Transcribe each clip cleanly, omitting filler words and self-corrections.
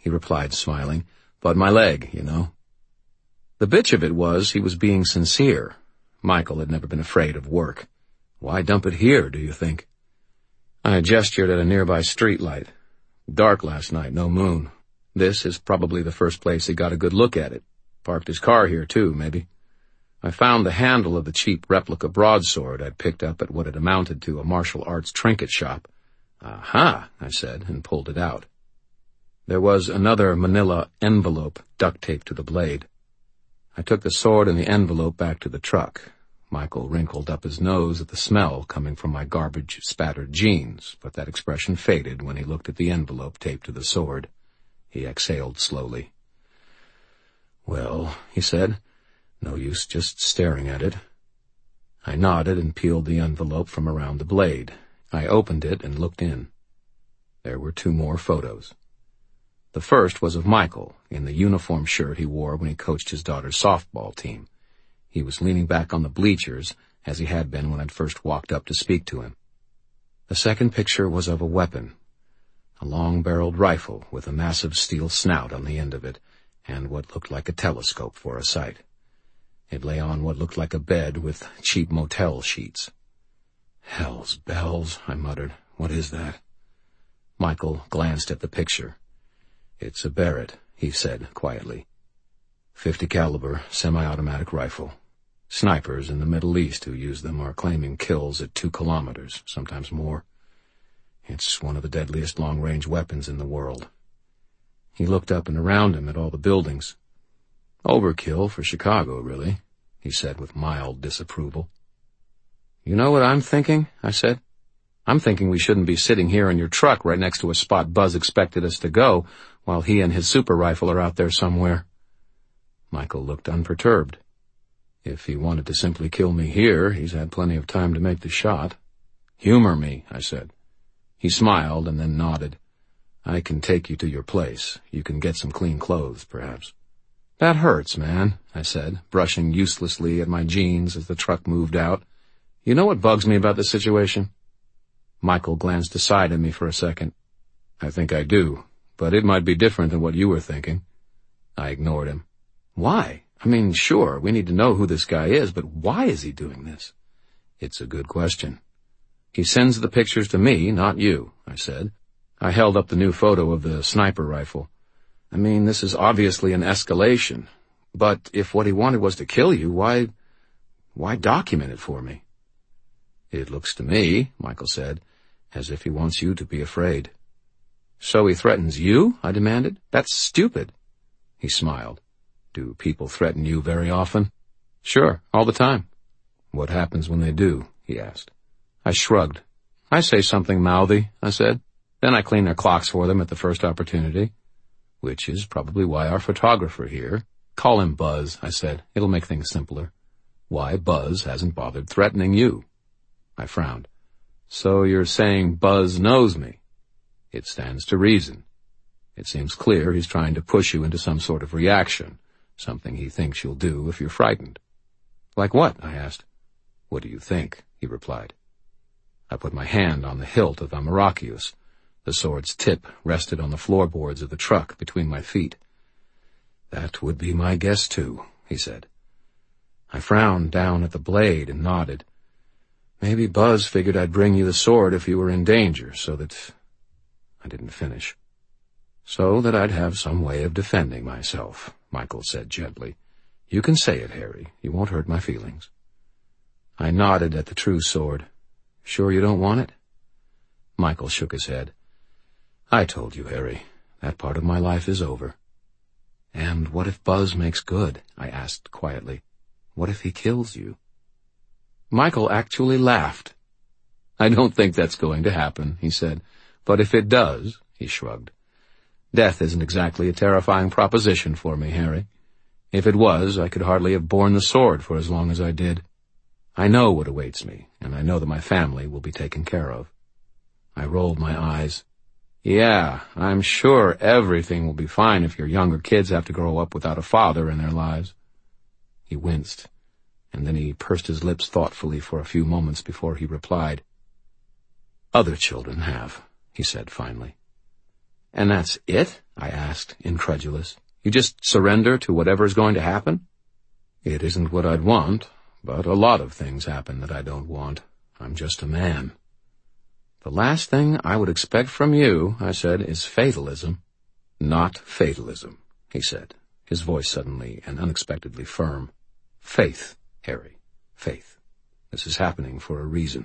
he replied, smiling. "But my leg, you know." The bitch of it was he was being sincere. Michael had never been afraid of work. "Why dump it here, do you think?" I gestured at a nearby street light. "Dark last night, no moon. This is probably the first place he got a good look at it. Parked his car here, too, maybe." I found the handle of the cheap replica broadsword I'd picked up at what had amounted to a martial arts trinket shop. "Aha," I said, and pulled it out. There was another manila envelope duct-taped to the blade. I took the sword and the envelope back to the truck. Michael wrinkled up his nose at the smell coming from my garbage-spattered jeans, but that expression faded when he looked at the envelope taped to the sword. He exhaled slowly. "Well," he said, "no use just staring at it." I nodded and peeled the envelope from around the blade. I opened it and looked in. There were 2 more photos. The first was of Michael, in the uniform shirt he wore when he coached his daughter's softball team. He was leaning back on the bleachers, as he had been when I'd first walked up to speak to him. The second picture was of a weapon, a long-barreled rifle with a massive steel snout on the end of it, and what looked like a telescope for a sight. It lay on what looked like a bed with cheap motel sheets. "Hell's bells," I muttered. "What is that?" Michael glanced at the picture. "It's a Barrett," he said quietly. "50 caliber, semi-automatic rifle. Snipers in the Middle East who use them are claiming kills at 2 kilometers, sometimes more. It's one of the deadliest long-range weapons in the world." He looked up and around him at all the buildings. "Overkill for Chicago, really," he said with mild disapproval. "You know what I'm thinking?" I said. "I'm thinking we shouldn't be sitting here in your truck right next to a spot Buzz expected us to go, while he and his super rifle are out there somewhere." Michael looked unperturbed. "If he wanted to simply kill me here, he's had plenty of time to make the shot." "Humor me," I said. He smiled and then nodded. "I can take you to your place. You can get some clean clothes, perhaps." "That hurts, man," I said, brushing uselessly at my jeans as the truck moved out. "You know what bugs me about this situation?" Michael glanced aside at me for a second. "I think I do, but it might be different than what you were thinking." I ignored him. "Why? I mean, sure, we need to know who this guy is, but why is he doing this?" "It's a good question." "He sends the pictures to me, not you," I said. I held up the new photo of the sniper rifle. "I mean, this is obviously an escalation. But if what he wanted was to kill you, why document it for me?" "It looks to me," Michael said, "as if he wants you to be afraid." "So he threatens you?" I demanded. "That's stupid." He smiled. "Do people threaten you very often?" "Sure, all the time." "What happens when they do?" he asked. I shrugged. "I say something mouthy," I said. "Then I clean their clocks for them at the first opportunity." "Which is probably why our photographer here—" "Call him Buzz," I said. "It'll make things simpler." "Why Buzz hasn't bothered threatening you." I frowned. "So you're saying Buzz knows me?" "It stands to reason. It seems clear he's trying to push you into some sort of reaction, something he thinks you'll do if you're frightened." "Like what?" I asked. "What do you think?" he replied. I put my hand on the hilt of Amarachius. The sword's tip rested on the floorboards of the truck between my feet. "That would be my guess, too," he said. I frowned down at the blade and nodded. "Maybe Buzz figured I'd bring you the sword if you were in danger, so that—" I didn't finish. "So that I'd have some way of defending myself," Michael said gently. "You can say it, Harry. You won't hurt my feelings." I nodded at the true sword. "Sure you don't want it?" Michael shook his head. "I told you, Harry. That part of my life is over." "And what if Buzz makes good?" I asked quietly. "What if he kills you?" Michael actually laughed. "I don't think that's going to happen," he said. "But if it does," he shrugged. "Death isn't exactly a terrifying proposition for me, Harry. If it was, I could hardly have borne the sword for as long as I did. I know what awaits me, and I know that my family will be taken care of." I rolled my eyes. "Yeah, I'm sure everything will be fine if your younger kids have to grow up without a father in their lives." He winced, and then he pursed his lips thoughtfully for a few moments before he replied. "Other children have," he said finally. "And that's it?" I asked, incredulous. "You just surrender to whatever is going to happen?" "It isn't what I'd want, but a lot of things happen that I don't want. I'm just a man." "The last thing I would expect from you," I said, "is fatalism." "Not fatalism," he said, his voice suddenly and unexpectedly firm. "Faith, Harry, faith. This is happening for a reason."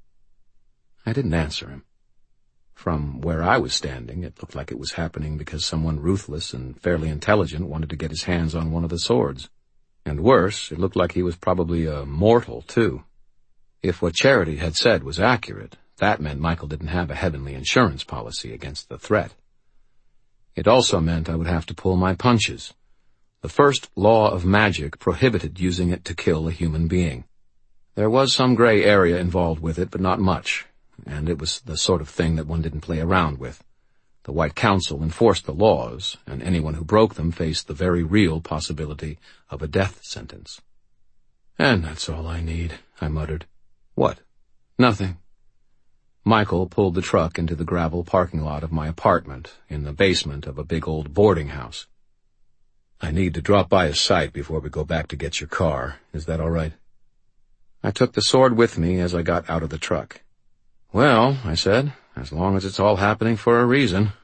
I didn't answer him. From where I was standing, it looked like it was happening because someone ruthless and fairly intelligent wanted to get his hands on one of the swords. And worse, it looked like he was probably a mortal, too. If what Charity had said was accurate, that meant Michael didn't have a heavenly insurance policy against the threat. It also meant I would have to pull my punches. The first law of magic prohibited using it to kill a human being. There was some gray area involved with it, but not much, and it was the sort of thing that one didn't play around with. The White Council enforced the laws, and anyone who broke them faced the very real possibility of a death sentence. "And that's all I need," I muttered. "What?" "Nothing." Michael pulled the truck into the gravel parking lot of my apartment in the basement of a big old boarding house. "I need to drop by a site before we go back to get your car. Is that all right?" I took the sword with me as I got out of the truck. "Well," I said, "as long as it's all happening for a reason."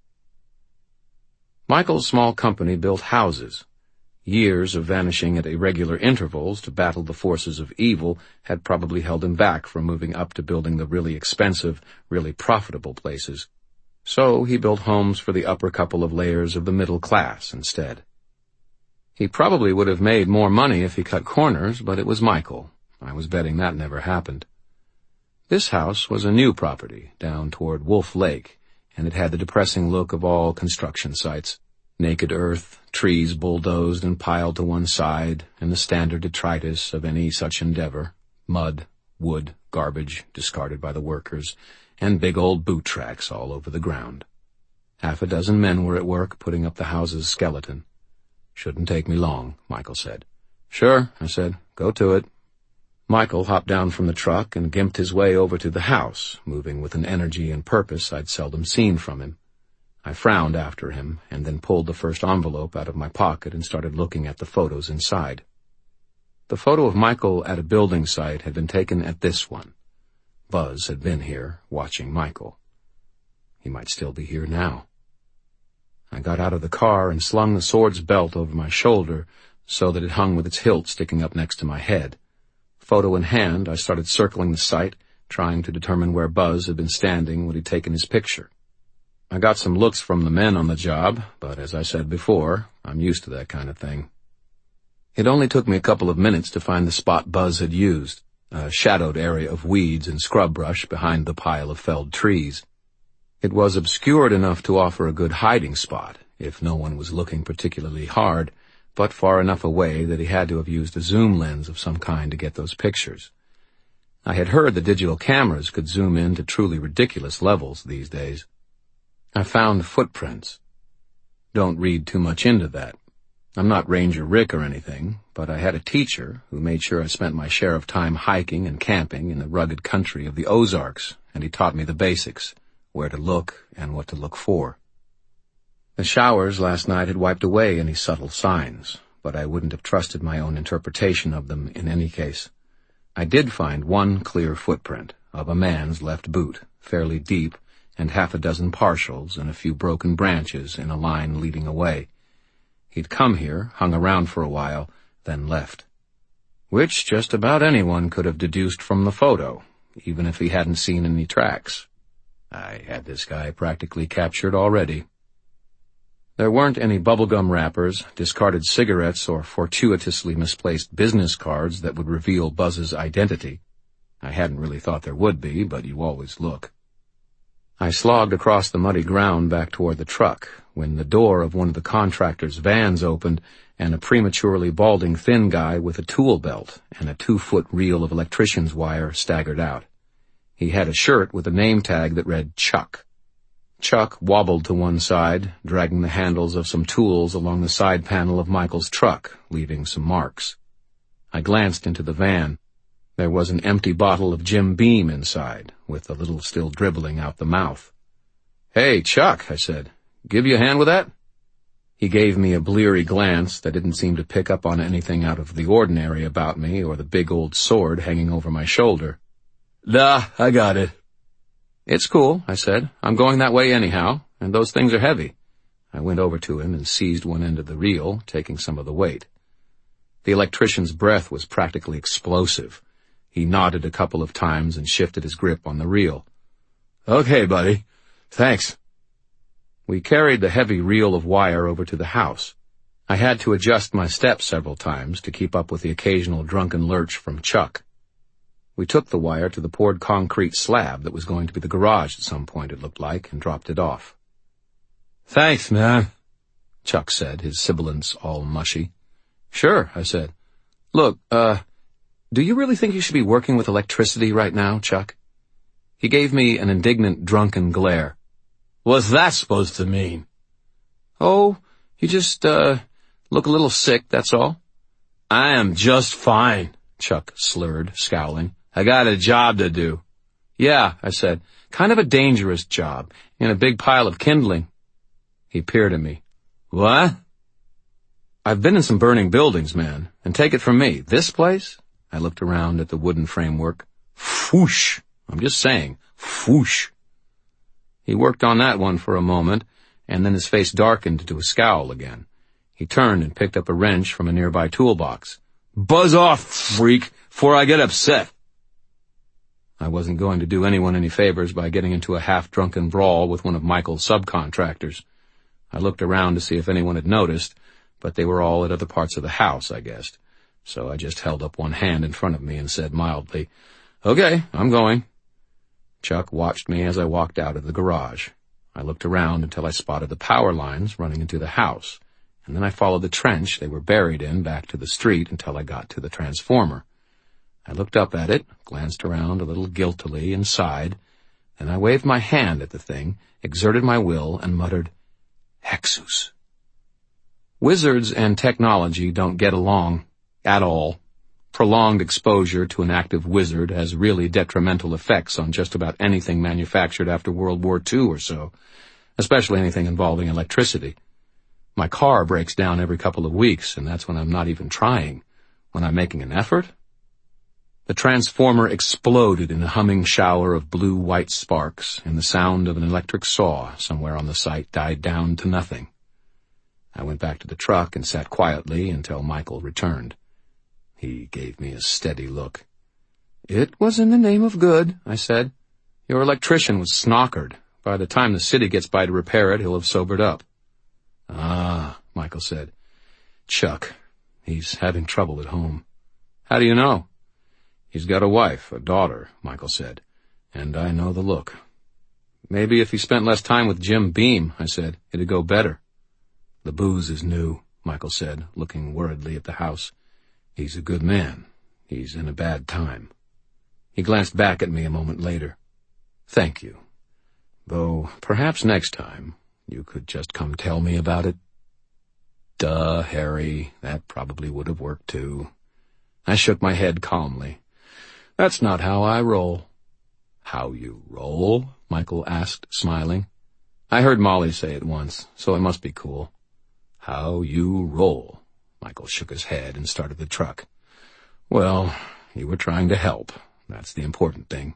Michael's small company built houses. Years of vanishing at irregular intervals to battle the forces of evil had probably held him back from moving up to building the really expensive, really profitable places. So he built homes for the upper couple of layers of the middle class instead. He probably would have made more money if he cut corners, but it was Michael. I was betting that never happened. This house was a new property down toward Wolf Lake, and it had the depressing look of all construction sites. Naked earth, trees bulldozed and piled to one side, and the standard detritus of any such endeavor: mud, wood, garbage discarded by the workers, and big old boot tracks all over the ground. 6 men were at work putting up the house's skeleton. "Shouldn't take me long," Michael said. "Sure," I said. "Go to it." Michael hopped down from the truck and gimped his way over to the house, moving with an energy and purpose I'd seldom seen from him. I frowned after him, and then pulled the first envelope out of my pocket and started looking at the photos inside. The photo of Michael at a building site had been taken at this one. Buzz had been here, watching Michael. He might still be here now. I got out of the car and slung the sword's belt over my shoulder so that it hung with its hilt sticking up next to my head. Photo in hand, I started circling the site, trying to determine where Buzz had been standing when he'd taken his picture. I got some looks from the men on the job, but as I said before, I'm used to that kind of thing. It only took me a couple of minutes to find the spot Buzz had used, a shadowed area of weeds and scrub brush behind the pile of felled trees. It was obscured enough to offer a good hiding spot, if no one was looking particularly hard, but far enough away that he had to have used a zoom lens of some kind to get those pictures. I had heard the digital cameras could zoom in to truly ridiculous levels these days. I found footprints. Don't read too much into that. I'm not Ranger Rick or anything, but I had a teacher who made sure I spent my share of time hiking and camping in the rugged country of the Ozarks, and he taught me the basics, where to look and what to look for. The showers last night had wiped away any subtle signs, but I wouldn't have trusted my own interpretation of them in any case. I did find one clear footprint, of a man's left boot, fairly deep, and 6 partials and a few broken branches in a line leading away. He'd come here, hung around for a while, then left. Which just about anyone could have deduced from the photo, even if he hadn't seen any tracks. I had this guy practically captured already. There weren't any bubblegum wrappers, discarded cigarettes, or fortuitously misplaced business cards that would reveal Buzz's identity. I hadn't really thought there would be, but you always look. I slogged across the muddy ground back toward the truck when the door of one of the contractor's vans opened and a prematurely balding thin guy with a tool belt and a 2-foot reel of electrician's wire staggered out. He had a shirt with a name tag that read Chuck. Chuck wobbled to one side, dragging the handles of some tools along the side panel of Michael's truck, leaving some marks. I glanced into the van. There was an empty bottle of Jim Beam inside, with a little still dribbling out the mouth. "Hey, Chuck," I said. "Give you a hand with that?" He gave me a bleary glance that didn't seem to pick up on anything out of the ordinary about me or the big old sword hanging over my shoulder. "Nah, I got it." "It's cool," I said. "I'm going that way anyhow, and those things are heavy." I went over to him and seized one end of the reel, taking some of the weight. The electrician's breath was practically explosive. He nodded a couple of times and shifted his grip on the reel. "Okay, buddy. Thanks." We carried the heavy reel of wire over to the house. I had to adjust my steps several times to keep up with the occasional drunken lurch from Chuck. We took the wire to the poured concrete slab that was going to be the garage at some point, it looked like, and dropped it off. "Thanks, man," Chuck said, his sibilants all mushy. "Sure," I said. "Look, do you really think you should be working with electricity right now, Chuck?" He gave me an indignant, drunken glare. "What's that supposed to mean?" "Oh, you just, look a little sick, that's all." "I am just fine," Chuck slurred, scowling. "I got a job to do." "Yeah," I said. "Kind of a dangerous job, in a big pile of kindling." He peered at me. "What?" "I've been in some burning buildings, man, and take it from me, this place?" I looked around at the wooden framework. "Whoosh! I'm just saying, whoosh." He worked on that one for a moment, and then his face darkened to a scowl again. He turned and picked up a wrench from a nearby toolbox. "Buzz off, freak, before I get upset." I wasn't going to do anyone any favors by getting into a half-drunken brawl with one of Michael's subcontractors. I looked around to see if anyone had noticed, but they were all at other parts of the house, I guessed. So I just held up one hand in front of me and said mildly, "Okay, I'm going." Chuck watched me as I walked out of the garage. I looked around until I spotted the power lines running into the house, and then I followed the trench they were buried in back to the street until I got to the transformer. I looked up at it, glanced around a little guiltily, and sighed. Then I waved my hand at the thing, exerted my will, and muttered, "Hexus." Wizards and technology don't get along at all. Prolonged exposure to an active wizard has really detrimental effects on just about anything manufactured after World War II or so, especially anything involving electricity. My car breaks down every couple of weeks, and that's when I'm not even trying. When I'm making an effort? The transformer exploded in a humming shower of blue-white sparks, and the sound of an electric saw somewhere on the site died down to nothing. I went back to the truck and sat quietly until Michael returned. He gave me a steady look. "It was in the name of good," I said. "Your electrician was snockered. By the time the city gets by to repair it, he'll have sobered up." "Ah," Michael said. "Chuck. He's having trouble at home." "How do you know?" "He's got a wife, a daughter," Michael said, "and I know the look." "Maybe if he spent less time with Jim Beam," I said, "it'd go better." "The booze is new," Michael said, looking worriedly at the house. "He's a good man. He's in a bad time." He glanced back at me a moment later. "Thank you. Though perhaps next time you could just come tell me about it." "Duh, Harry, that probably would have worked too." I shook my head calmly. "That's not how I roll." "How you roll?" Michael asked, smiling. "I heard Molly say it once, so it must be cool." "How you roll." Michael shook his head and started the truck. "Well, you were trying to help. That's the important thing."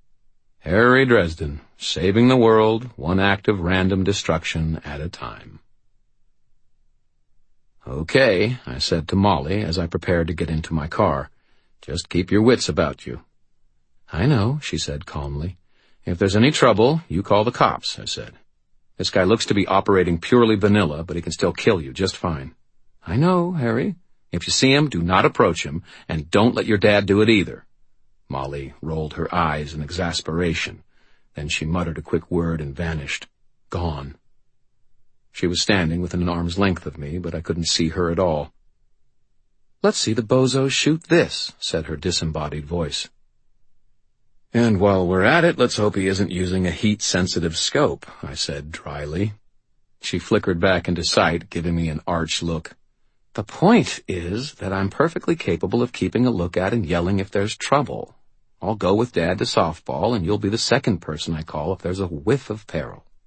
Harry Dresden, saving the world, one act of random destruction at a time. "Okay," I said to Molly as I prepared to get into my car. "Just keep your wits about you." "I know," she said calmly. "If there's any trouble, you call the cops," I said. "This guy looks to be operating purely vanilla, but he can still kill you just fine." "I know, Harry. If you see him, do not approach him, and don't let your dad do it either." Molly rolled her eyes in exasperation. Then she muttered a quick word and vanished. Gone. She was standing within an arm's length of me, but I couldn't see her at all. "Let's see the bozo shoot this," said her disembodied voice. "And while we're at it, let's hope he isn't using a heat-sensitive scope," I said dryly. She flickered back into sight, giving me an arch look. "The point is that I'm perfectly capable of keeping a lookout and yelling if there's trouble. I'll go with Dad to softball, and you'll be the second person I call if there's a whiff of peril."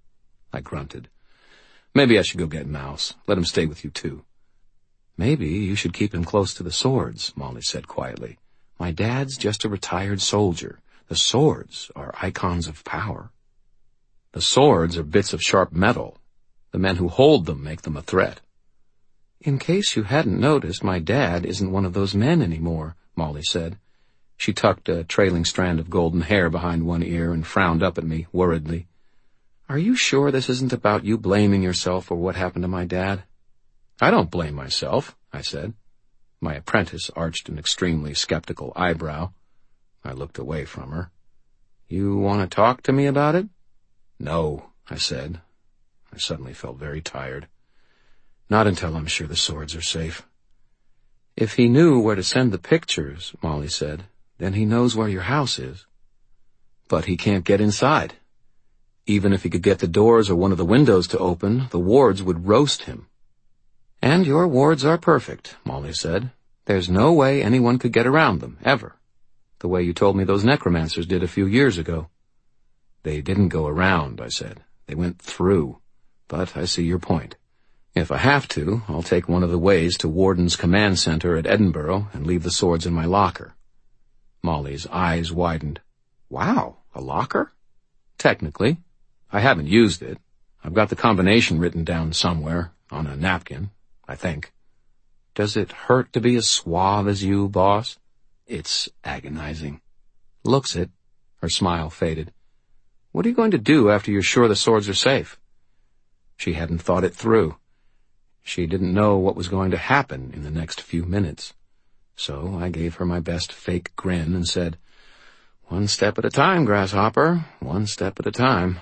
I grunted. Maybe I should go get Mouse. Let him stay with you, too. Maybe you should keep him close to the swords, Molly said quietly. My dad's just a retired soldier. The swords are icons of power. The swords are bits of sharp metal. The men who hold them make them a threat. In case you hadn't noticed, my dad isn't one of those men anymore, Molly said. She tucked a trailing strand of golden hair behind one ear and frowned up at me worriedly. Are you sure this isn't about you blaming yourself for what happened to my dad? I don't blame myself, I said. My apprentice arched an extremely skeptical eyebrow. I looked away from her. You want to talk to me about it? No, I said. I suddenly felt very tired. Not until I'm sure the swords are safe. If he knew where to send the pictures, Molly said, then he knows where your house is. But he can't get inside. Even if he could get the doors or one of the windows to open, the wards would roast him. And your wards are perfect, Molly said. There's no way anyone could get around them, ever. The way you told me those necromancers did a few years ago. They didn't go around, I said. They went through. But I see your point. If I have to, I'll take one of the ways to Warden's command center at Edinburgh and leave the swords in my locker. Molly's eyes widened. Wow, a locker? Technically. I haven't used it. I've got the combination written down somewhere, on a napkin, I think. Does it hurt to be as suave as you, boss? It's agonizing. Looks it. Her smile faded. What are you going to do after you're sure the swords are safe? She hadn't thought it through. She didn't know what was going to happen in the next few minutes. So I gave her my best fake grin and said, One step at a time, Grasshopper. One step at a time.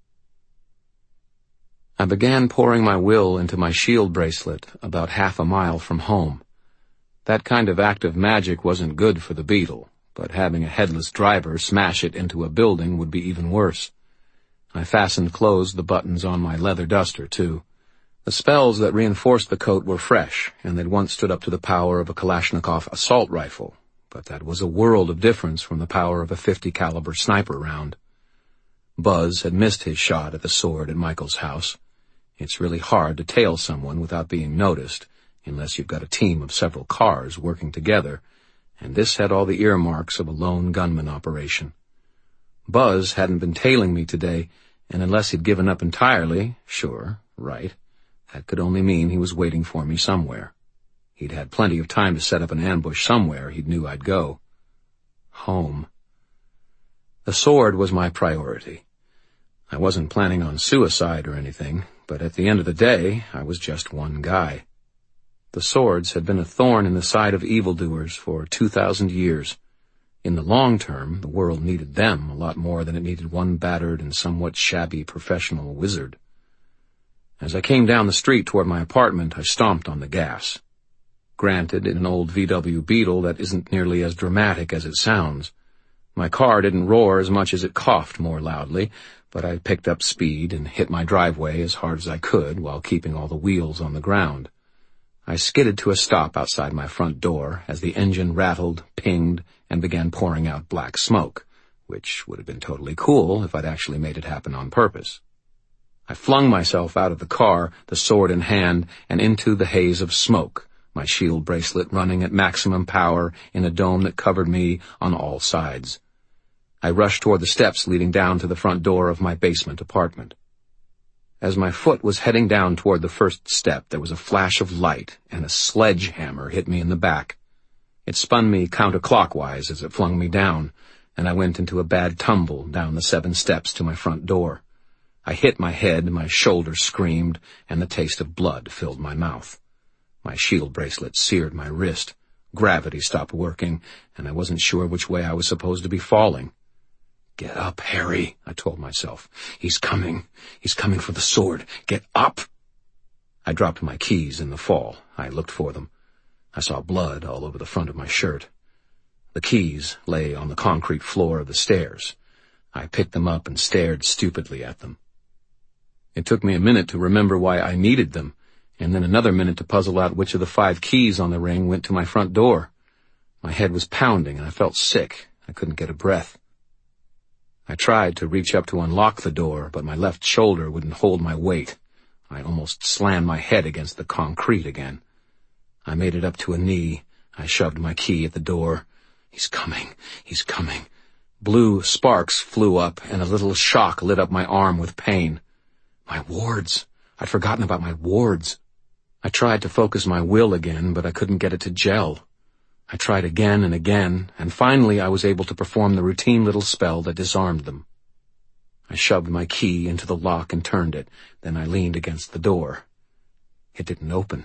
I began pouring my will into my shield bracelet about half a mile from home. That kind of act of magic wasn't good for the beetle, but having a headless driver smash it into a building would be even worse. I fastened closed the buttons on my leather duster, too. The spells that reinforced the coat were fresh, and they'd once stood up to the power of a Kalashnikov assault rifle, but that was a world of difference from the power of a .50 caliber sniper round. Buzz had missed his shot at the sword at Michael's house. It's really hard to tail someone without being noticed, unless you've got a team of several cars working together, and this had all the earmarks of a lone gunman operation. Buzz hadn't been tailing me today, and unless he'd given up entirely, sure, right, that could only mean he was waiting for me somewhere. He'd had plenty of time to set up an ambush somewhere he knew I'd go. Home. The sword was my priority. I wasn't planning on suicide or anything, but at the end of the day, I was just one guy. The swords had been a thorn in the side of evildoers for 2,000 years. In the long term, the world needed them a lot more than it needed one battered and somewhat shabby professional wizard. As I came down the street toward my apartment, I stomped on the gas. Granted, in an old VW Beetle, that isn't nearly as dramatic as it sounds. My car didn't roar as much as it coughed more loudly, but I picked up speed and hit my driveway as hard as I could while keeping all the wheels on the ground. I skidded to a stop outside my front door as the engine rattled, pinged, and began pouring out black smoke, which would have been totally cool if I'd actually made it happen on purpose. I flung myself out of the car, the sword in hand, and into the haze of smoke, my shield bracelet running at maximum power in a dome that covered me on all sides. I rushed toward the steps leading down to the front door of my basement apartment. As my foot was heading down toward the first step, there was a flash of light, and a sledgehammer hit me in the back. It spun me counterclockwise as it flung me down, and I went into a bad tumble down the 7 steps to my front door. I hit my head, my shoulder screamed, and the taste of blood filled my mouth. My shield bracelet seared my wrist. Gravity stopped working, and I wasn't sure which way I was supposed to be falling. Get up, Harry, I told myself. He's coming. He's coming for the sword. Get up! I dropped my keys in the fall. I looked for them. I saw blood all over the front of my shirt. The keys lay on the concrete floor of the stairs. I picked them up and stared stupidly at them. It took me a minute to remember why I needed them, and then another minute to puzzle out which of the 5 keys on the ring went to my front door. My head was pounding, and I felt sick. I couldn't get a breath. I tried to reach up to unlock the door, but my left shoulder wouldn't hold my weight. I almost slammed my head against the concrete again. I made it up to a knee. I shoved my key at the door. He's coming. He's coming. Blue sparks flew up, and a little shock lit up my arm with pain. My wards. I'd forgotten about my wards. I tried to focus my will again, but I couldn't get it to gel. I tried again and again, and finally I was able to perform the routine little spell that disarmed them. I shoved my key into the lock and turned it. Then I leaned against the door. It didn't open.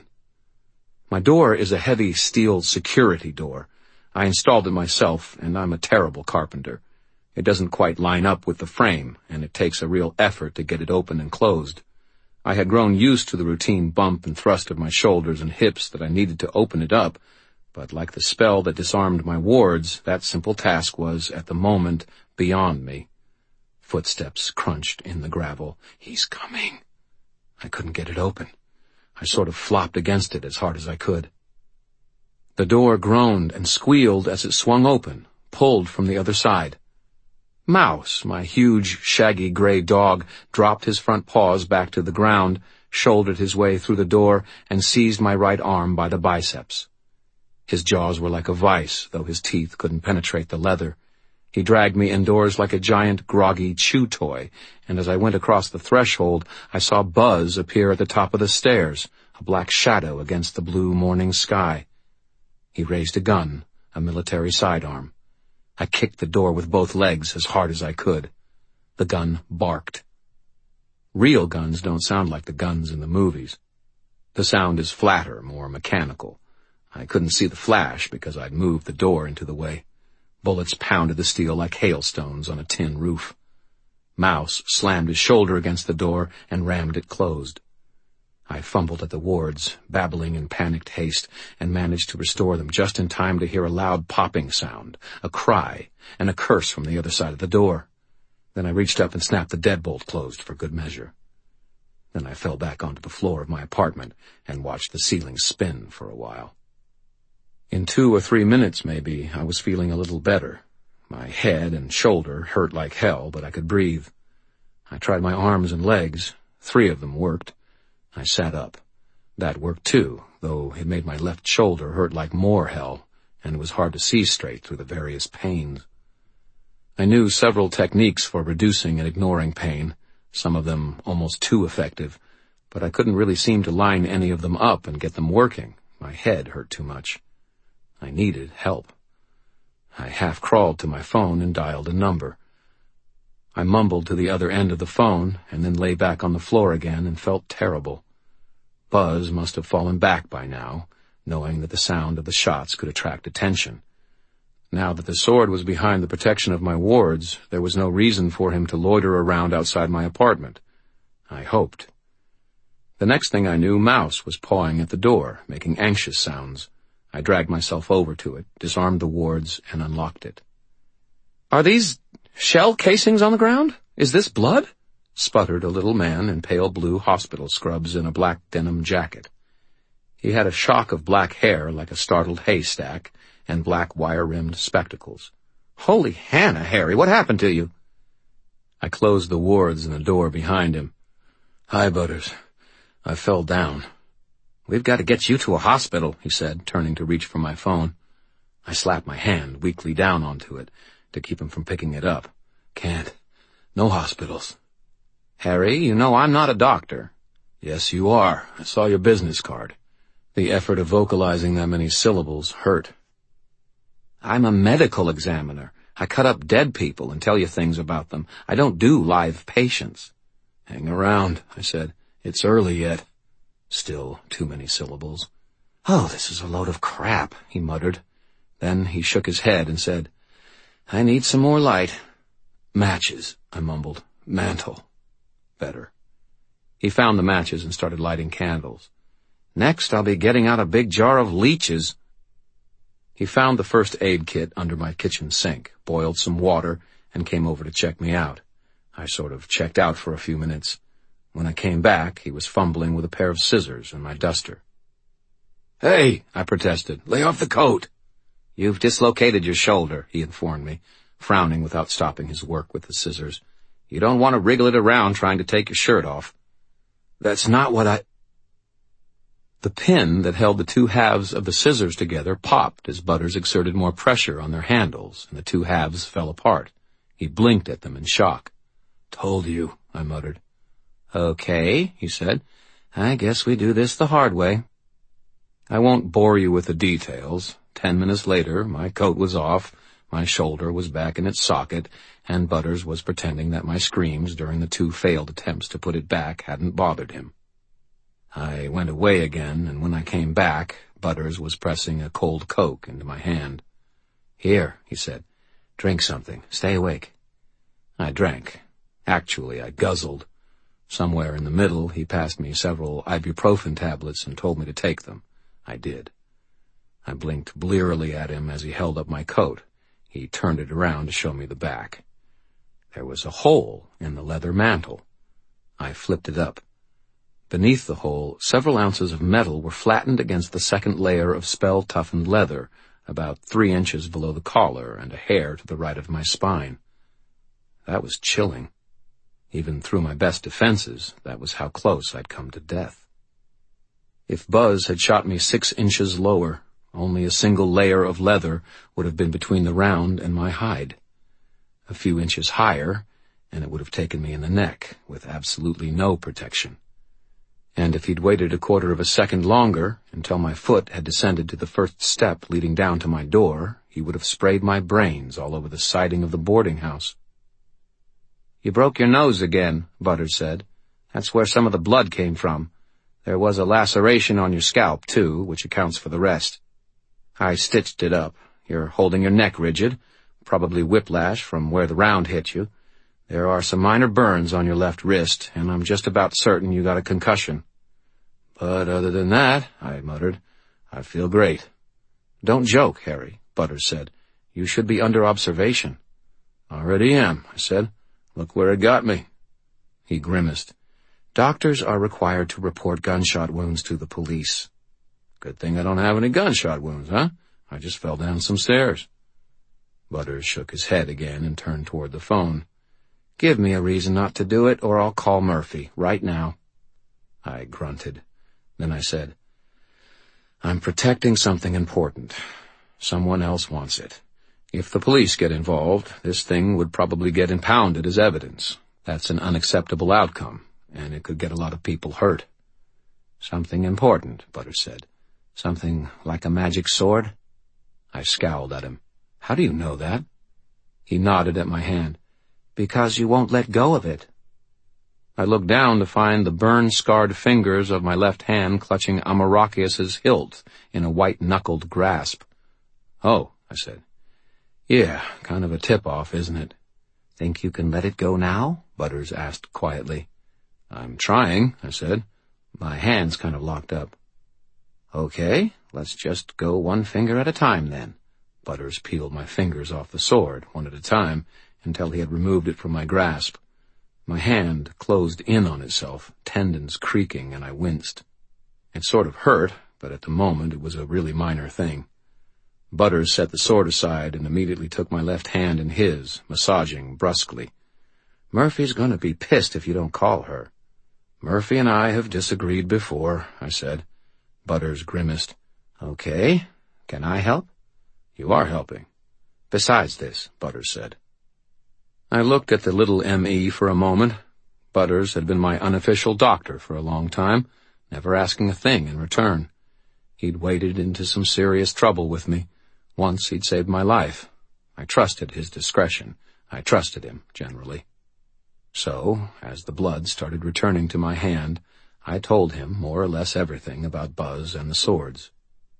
My door is a heavy steel security door. I installed it myself, and I'm a terrible carpenter. It doesn't quite line up with the frame, and it takes a real effort to get it open and closed. I had grown used to the routine bump and thrust of my shoulders and hips that I needed to open it up, but like the spell that disarmed my wards, that simple task was, at the moment, beyond me. Footsteps crunched in the gravel. He's coming. I couldn't get it open. I sort of flopped against it as hard as I could. The door groaned and squealed as it swung open, pulled from the other side. Mouse, my huge, shaggy gray dog, dropped his front paws back to the ground, shouldered his way through the door, and seized my right arm by the biceps. His jaws were like a vice, though his teeth couldn't penetrate the leather. He dragged me indoors like a giant, groggy chew toy, and as I went across the threshold, I saw Buzz appear at the top of the stairs, a black shadow against the blue morning sky. He raised a gun, a military sidearm. I kicked the door with both legs as hard as I could. The gun barked. Real guns don't sound like the guns in the movies. The sound is flatter, more mechanical. I couldn't see the flash because I'd moved the door into the way. Bullets pounded the steel like hailstones on a tin roof. Mouse slammed his shoulder against the door and rammed it closed. I fumbled at the wards, babbling in panicked haste, and managed to restore them just in time to hear a loud popping sound, a cry, and a curse from the other side of the door. Then I reached up and snapped the deadbolt closed for good measure. Then I fell back onto the floor of my apartment and watched the ceiling spin for a while. In 2 or 3 minutes, maybe, I was feeling a little better. My head and shoulder hurt like hell, but I could breathe. I tried my arms and legs. 3 of them worked. I sat up. That worked too, though it made my left shoulder hurt like more hell, and it was hard to see straight through the various pains. I knew several techniques for reducing and ignoring pain, some of them almost too effective, but I couldn't really seem to line any of them up and get them working. My head hurt too much. I needed help. I half-crawled to my phone and dialed a number. I mumbled to the other end of the phone and then lay back on the floor again and felt terrible. Buzz must have fallen back by now, knowing that the sound of the shots could attract attention. Now that the sword was behind the protection of my wards, there was no reason for him to loiter around outside my apartment. I hoped. The next thing I knew, Mouse was pawing at the door, making anxious sounds. I dragged myself over to it, disarmed the wards, and unlocked it. "Are these shell casings on the ground? Is this blood?" sputtered a little man in pale blue hospital scrubs and a black denim jacket. He had a shock of black hair like a startled haystack and black wire-rimmed spectacles. "Holy Hannah, Harry, what happened to you?" I closed the wards and the door behind him. "Hi, Butters. I fell down." "We've got to get you to a hospital," he said, turning to reach for my phone. I slapped my hand weakly down onto it to keep him from picking it up. "Can't. No hospitals." "Harry, you know I'm not a doctor." "Yes, you are. I saw your business card." The effort of vocalizing that many syllables hurt. "I'm a medical examiner. I cut up dead people and tell you things about them. I don't do live patients." "Hang around," I said. "It's early yet." Still too many syllables. "Oh, this is a load of crap," he muttered. Then he shook his head and said, "I need some more light." "Matches," I mumbled. "Mantle." Better. He found the matches and started lighting candles. "Next, I'll be getting out a big jar of leeches." He found the first aid kit under my kitchen sink, boiled some water, and came over to check me out. I sort of checked out for a few minutes. When I came back, he was fumbling with a pair of scissors and my duster. "Hey," I protested, "lay off the coat." "You've dislocated your shoulder," he informed me. frowning without stopping his work with the scissors. "You don't want to wriggle it around trying to take your shirt off." "That's not what I—" The pin that held the two halves of the scissors together popped as Butters exerted more pressure on their handles, and the two halves fell apart. He blinked at them in shock. "Told you," I muttered. "Okay," he said. "I guess we do this the hard way." I won't bore you with the details. 10 minutes later, my coat was off, my shoulder was back in its socket, and Butters was pretending that my screams during the 2 failed attempts to put it back hadn't bothered him. I went away again, and when I came back, Butters was pressing a cold Coke into my hand. "Here," he said. "Drink something. Stay awake." I drank. Actually, I guzzled. Somewhere in the middle, he passed me several ibuprofen tablets and told me to take them. I did. I blinked blearily at him as he held up my coat. He turned it around to show me the back. There was a hole in the leather mantle. I flipped it up. Beneath the hole, several ounces of metal were flattened against the second layer of spell-toughened leather, about 3 inches below the collar and a hair to the right of my spine. That was chilling. Even through my best defenses, that was how close I'd come to death. If Buzz had shot me 6 inches lower, only a single layer of leather would have been between the round and my hide. A few inches higher, and it would have taken me in the neck, with absolutely no protection. And if he'd waited a quarter of a second longer, until my foot had descended to the first step leading down to my door, he would have sprayed my brains all over the siding of the boarding house. "You broke your nose again," Butters said. "That's where some of the blood came from. There was a laceration on your scalp, too, which accounts for the rest." I stitched it up. "You're holding your neck rigid, probably whiplash from where the round hit you. There are some minor burns on your left wrist, and I'm just about certain you got a concussion." "But other than that," I muttered, "I feel great." "Don't joke, Harry," Butters said. "You should be under observation." "Already am," I said. "Look where it got me." He grimaced. "Doctors are required to report gunshot wounds to the police." "Good thing I don't have any gunshot wounds, huh? I just fell down some stairs." Butters shook his head again and turned toward the phone. "Give me a reason not to do it, or I'll call Murphy, right now." I grunted. Then I said, "I'm protecting something important. Someone else wants it. If the police get involved, this thing would probably get impounded as evidence. That's an unacceptable outcome, and it could get a lot of people hurt." "Something important," Butters said. "Something like a magic sword?" I scowled at him. "How do you know that?" He nodded at my hand. "Because you won't let go of it." I looked down to find the burn-scarred fingers of my left hand clutching Amarachias's hilt in a white-knuckled grasp. "Oh," I said. "Yeah, kind of a tip-off, isn't it?" "Think you can let it go now?" Butters asked quietly. "I'm trying," I said. My hands kind of locked up. "Okay, let's just go one finger at a time, then." Butters peeled my fingers off the sword, one at a time, until he had removed it from my grasp. My hand closed in on itself, tendons creaking, and I winced. It sort of hurt, but at the moment it was a really minor thing. Butters set the sword aside and immediately took my left hand in his, massaging brusquely. "Murphy's going to be pissed if you don't call her." "Murphy and I have disagreed before," I said. Butters grimaced. "Okay. Can I help?" "You are helping." "Besides this," Butters said. I looked at the little M.E. for a moment. Butters had been my unofficial doctor for a long time, never asking a thing in return. He'd waded into some serious trouble with me. Once he'd saved my life. I trusted his discretion. I trusted him, generally. So, as the blood started returning to my hand, I told him more or less everything about Buzz and the swords.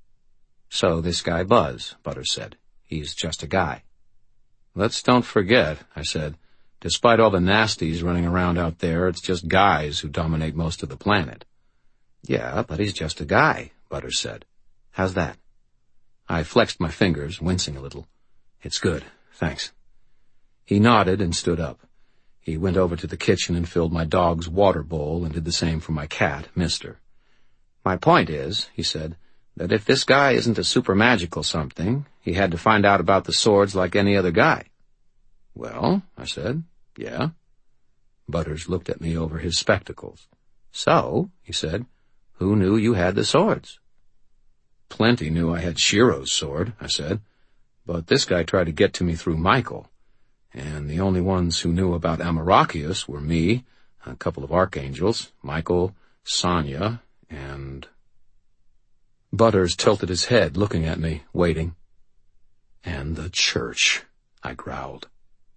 "So this guy Buzz," Butters said. "He's just a guy." "Let's don't forget," I said, "despite all the nasties running around out there, it's just guys who dominate most of the planet." "Yeah, but he's just a guy," Butters said. "How's that?" I flexed my fingers, wincing a little. "It's good, thanks." He nodded and stood up. He went over to the kitchen and filled my dog's water bowl and did the same for my cat, Mister. "My point is," he said, "that if this guy isn't a super magical something, he had to find out about the swords like any other guy." Well, I said, yeah. Butters looked at me over his spectacles. So, he said, who knew you had the swords? Plenty knew I had Shiro's sword, I said, but this guy tried to get to me through Michael, and the only ones who knew about Amarachius were me, a couple of archangels, Michael, Sonia, and... Butters tilted his head, looking at me, waiting. And the church, I growled.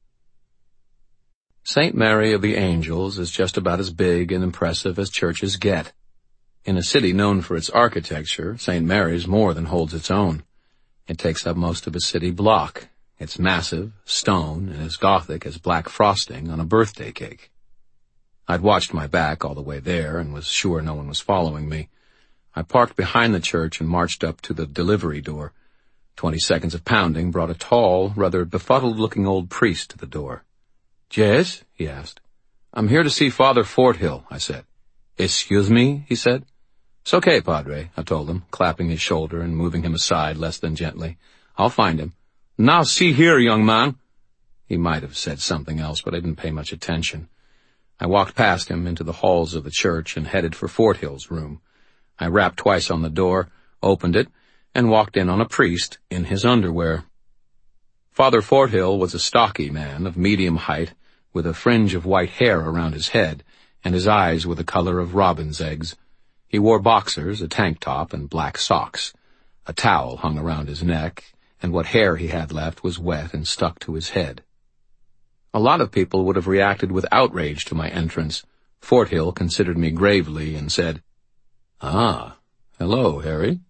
St. Mary of the Angels is just about as big and impressive as churches get. In a city known for its architecture, St. Mary's more than holds its own. It takes up most of a city block. It's massive, stone, and as Gothic as black frosting on a birthday cake. I'd watched my back all the way there and was sure no one was following me. I parked behind the church and marched up to the delivery door. 20 seconds of pounding brought a tall, rather befuddled-looking old priest to the door. "Yes?" he asked. "I'm here to see Father Forthill," I said. "Excuse me?" he said. "It's okay, Padre," I told him, clapping his shoulder and moving him aside less than gently. "I'll find him." "Now see here, young man." He might have said something else, but I didn't pay much attention. I walked past him into the halls of the church and headed for Forthill's room. I rapped twice on the door, opened it, and walked in on a priest in his underwear. Father Forthill was a stocky man of medium height, with a fringe of white hair around his head, and his eyes were the color of robin's eggs. He wore boxers, a tank top, and black socks. A towel hung around his neck, and what hair he had left was wet and stuck to his head. A lot of people would have reacted with outrage to my entrance. Forthill considered me gravely and said, "Ah, hello, Harry."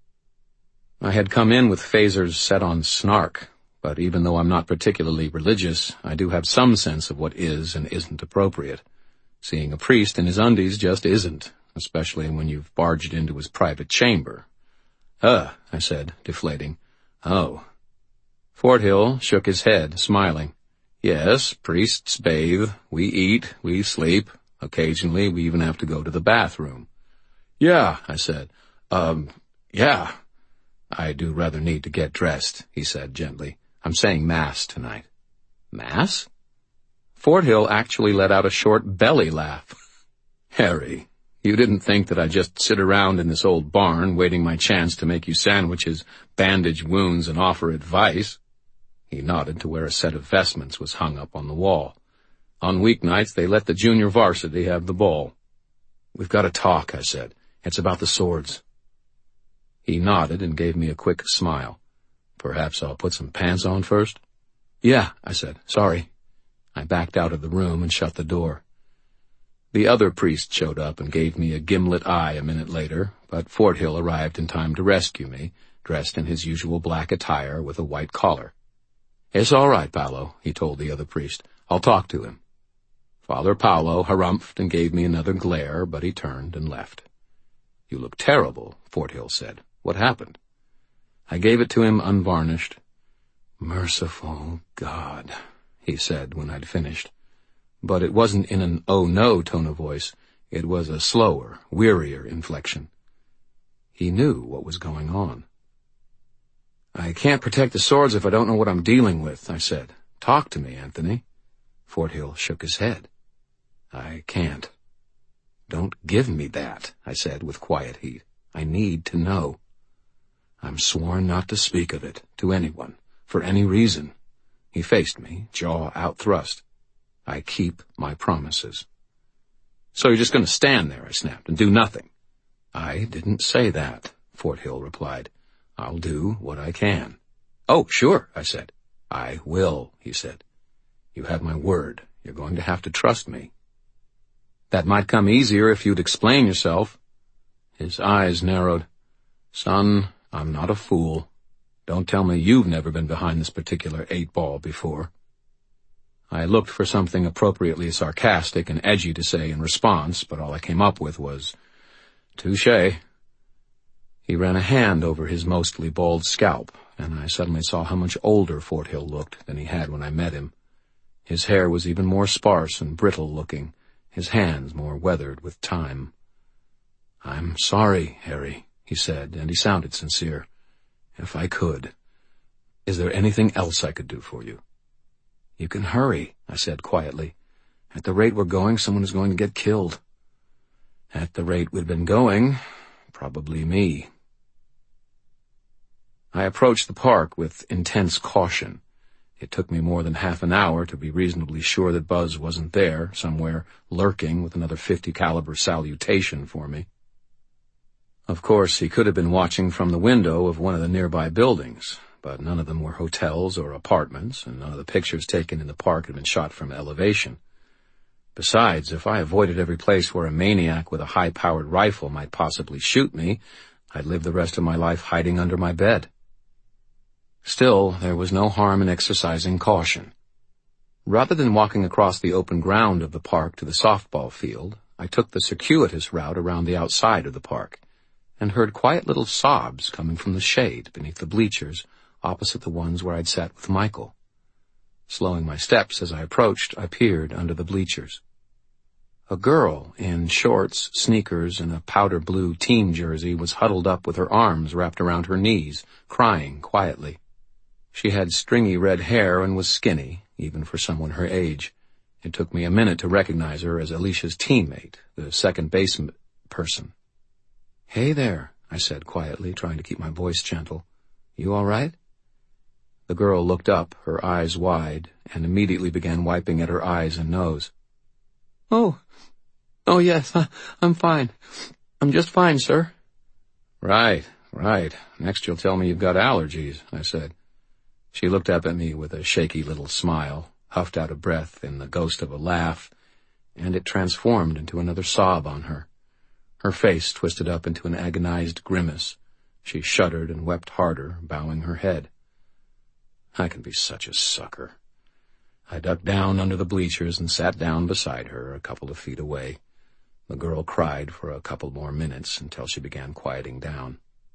I had come in with phasers set on snark, but even though I'm not particularly religious, I do have some sense of what is and isn't appropriate. Seeing a priest in his undies just isn't, especially when you've barged into his private chamber. I said, deflating. "Oh." Forthill shook his head, smiling. "Yes, priests bathe, we eat, we sleep. Occasionally we even have to go to the bathroom." "Yeah," I said. Yeah. "I do rather need to get dressed," he said gently. "I'm saying Mass tonight." "Mass?" Forthill actually let out a short belly laugh. "Harry, you didn't think that I'd just sit around in this old barn waiting my chance to make you sandwiches, bandage wounds, and offer advice?" He nodded to where a set of vestments was hung up on the wall. "On weeknights, they let the junior varsity have the ball." "We've got to talk," I said. "It's about the swords." He nodded and gave me a quick smile. "Perhaps I'll put some pants on first?" "Yeah," I said. "Sorry." I backed out of the room and shut the door. The other priest showed up and gave me a gimlet eye a minute later, but Forthill arrived in time to rescue me, dressed in his usual black attire with a white collar. "It's all right, Paolo," he told the other priest. "I'll talk to him." Father Paolo harumphed and gave me another glare, but he turned and left. "You look terrible," Forthill said. "What happened?" I gave it to him unvarnished. "Merciful God," he said when I'd finished. But it wasn't in an oh-no tone of voice. It was a slower, wearier inflection. He knew what was going on. "I can't protect the swords if I don't know what I'm dealing with," I said. "Talk to me, Anthony." Forthill shook his head. "I can't." "Don't give me that," I said with quiet heat. "I need to know." "I'm sworn not to speak of it, to anyone, for any reason." He faced me, jaw outthrust. "I keep my promises." "So you're just going to stand there," I snapped, "and do nothing?" "I didn't say that," Forthill replied. "I'll do what I can." "Oh, sure," I said. "I will," he said. "You have my word. You're going to have to trust me." "That might come easier if you'd explain yourself." His eyes narrowed. "Son, I'm not a fool. Don't tell me you've never been behind this particular 8-ball before." I looked for something appropriately sarcastic and edgy to say in response, but all I came up with was, "Touché." He ran a hand over his mostly bald scalp, and I suddenly saw how much older Forthill looked than he had when I met him. His hair was even more sparse and brittle-looking, his hands more weathered with time. "I'm sorry, Harry," he said, and he sounded sincere. "If I could. Is there anything else I could do for you?" You can hurry, I said quietly. At the rate we're going, someone is going to get killed. At the rate we'd been going, probably me. I approached the park with intense caution. It took me more than half an hour to be reasonably sure that Buzz wasn't there, somewhere lurking with another .50 caliber salutation for me. Of course, he could have been watching from the window of one of the nearby buildings, but none of them were hotels or apartments, and none of the pictures taken in the park had been shot from elevation. Besides, if I avoided every place where a maniac with a high-powered rifle might possibly shoot me, I'd live the rest of my life hiding under my bed. Still, there was no harm in exercising caution. Rather than walking across the open ground of the park to the softball field, I took the circuitous route around the outside of the park, and heard quiet little sobs coming from the shade beneath the bleachers opposite the ones where I'd sat with Michael. Slowing my steps as I approached, I peered under the bleachers. A girl in shorts, sneakers, and a powder blue team jersey was huddled up with her arms wrapped around her knees, crying quietly. She had stringy red hair and was skinny, even for someone her age. It took me a minute to recognize her as Alicia's teammate, the second base person. "Hey there," I said quietly, trying to keep my voice gentle. "You all right?" The girl looked up, her eyes wide, and immediately began wiping at her eyes and nose. Oh, yes, I'm fine. I'm just fine, sir." Right. Next you'll tell me you've got allergies," I said. She looked up at me with a shaky little smile, huffed out a breath in the ghost of a laugh, and it transformed into another sob on her. Her face twisted up into an agonized grimace. She shuddered and wept harder, bowing her head. I can be such a sucker. I ducked down under the bleachers and sat down beside her, a couple of feet away. The girl cried for a couple more minutes until she began quieting down.